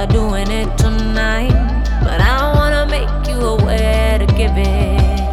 are doing it tonight, but I don't wanna make you aware to give it.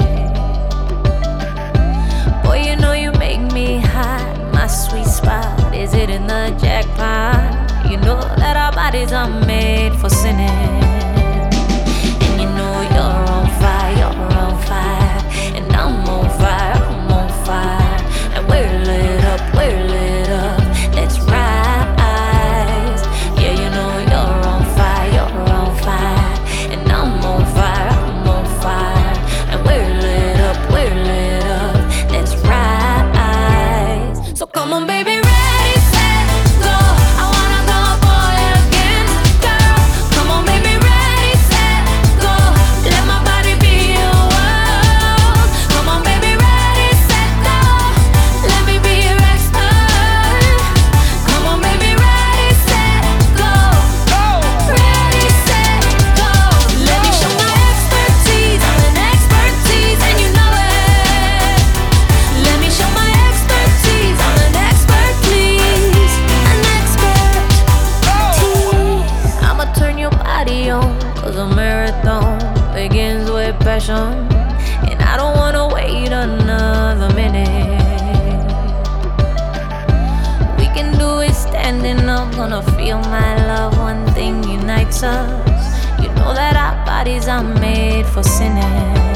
Boy, you know you make me hot. My sweet spot, is it in the jackpot? You know that our bodies are made for sinning. And you know you're on fire, you're on fire. And I'm on fire, I'm on fire. And we're lit up, we're lit up. Let's rise. Yeah, you know you're on fire, you're on fire. And I'm on fire, I'm on fire. And we're lit up, we're lit up. Let's rise. So come on, baby, ready, set, go. I wanna go boy again, girl. Come on, baby, ready, set, go. Let my body be your world. Come on, baby, ready, set, go. Let me be your expert. Come on, baby, ready, set, go. Ready, set, go. Let me show my expertise. I'm an expertise, and you know it. Let me show my expertise. I'm an expert, please. An expert, tease. I'ma turn your body on, 'cause a marathon begins with passion. And I don't wanna wait another minute. We can do it standing up, gonna feel my love. One thing unites us. You know that our bodies are made for sinning.